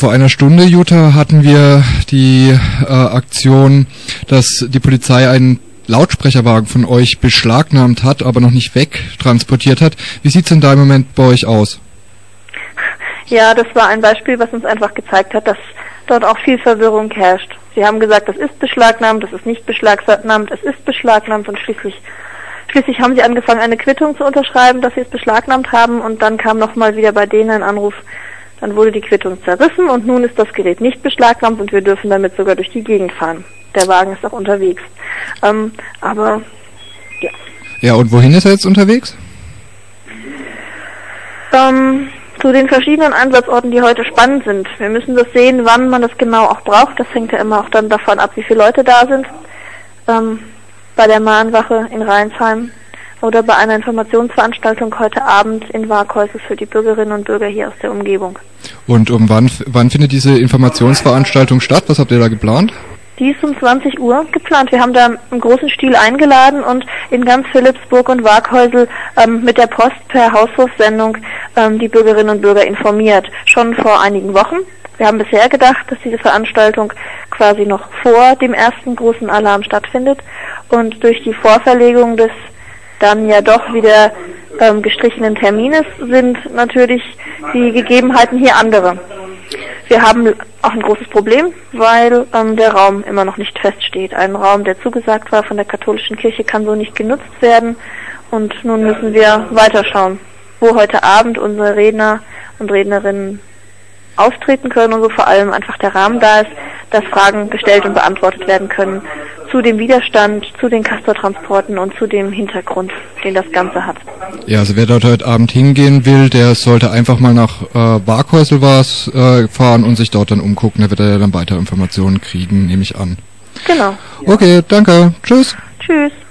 Vor einer Stunde, Jutta, hatten wir die Aktion, dass die Polizei einen Lautsprecherwagen von euch beschlagnahmt hat, aber noch nicht wegtransportiert hat. Wie sieht's denn da im Moment bei euch aus? Ja, das war ein Beispiel, was uns einfach gezeigt hat, dass dort auch viel Verwirrung herrscht. Sie haben gesagt, das ist beschlagnahmt, das ist nicht beschlagnahmt, es ist beschlagnahmt und schließlich haben sie angefangen, eine Quittung zu unterschreiben, dass sie es beschlagnahmt haben und dann kam nochmal wieder bei denen ein Anruf, dann wurde die Quittung zerrissen und nun ist das Gerät nicht beschlagnahmt und wir dürfen damit sogar durch die Gegend fahren. Der Wagen ist auch unterwegs. Aber, ja. Ja, und wohin ist er jetzt unterwegs? Zu den verschiedenen Einsatzorten, die heute spannend sind. Wir müssen das sehen, wann man das genau auch braucht. Das hängt ja immer auch dann davon ab, wie viele Leute da sind. Bei der Mahnwache in Rheinsheim oder bei einer Informationsveranstaltung heute Abend in Waaghäusel für die Bürgerinnen und Bürger hier aus der Umgebung. Und wann findet diese Informationsveranstaltung statt? Was habt ihr da geplant? Die ist um 20 Uhr geplant. Wir haben da im großen Stil eingeladen und in ganz Philippsburg und Waaghäusel mit der Post per Hausrufsendung die Bürgerinnen und Bürger informiert. Schon vor einigen Wochen. Wir haben bisher gedacht, dass diese Veranstaltung quasi noch vor dem ersten großen Alarm stattfindet und durch die Vorverlegung des dann ja doch wieder gestrichenen Termines sind natürlich die Gegebenheiten hier andere. Wir haben auch ein großes Problem, weil der Raum immer noch nicht feststeht. Ein Raum, der zugesagt war von der katholischen Kirche, kann so nicht genutzt werden und nun müssen wir weiterschauen, wo heute Abend unsere Redner und Rednerinnen auftreten können und wo vor allem einfach der Rahmen da ist, dass Fragen gestellt und beantwortet werden können zu dem Widerstand, zu den Castortransporten und zu dem Hintergrund, den das Ganze hat. Ja, also wer dort heute Abend hingehen will, der sollte einfach mal nach Waaghäusel fahren und sich dort dann umgucken. Da wird er ja dann weitere Informationen kriegen, nehme ich an. Genau. Okay, danke. Tschüss. Tschüss.